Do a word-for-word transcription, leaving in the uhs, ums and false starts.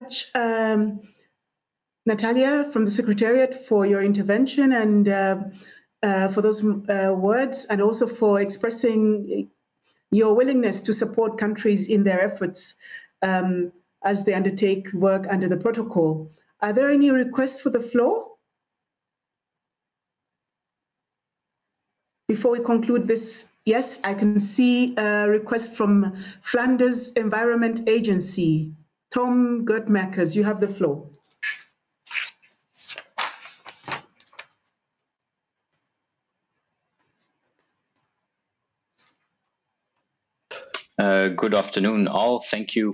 much, um, Natalia from the Secretariat, for your intervention and uh, uh, for those uh, words, and also for expressing your willingness to support countries in their efforts um, as they undertake work under the protocol. Are there any requests for the floor? Before we conclude this, yes, I can see a request from Flanders Environment Agency. Tom Gertmakers, you have the floor. Uh, good afternoon, all. Thank you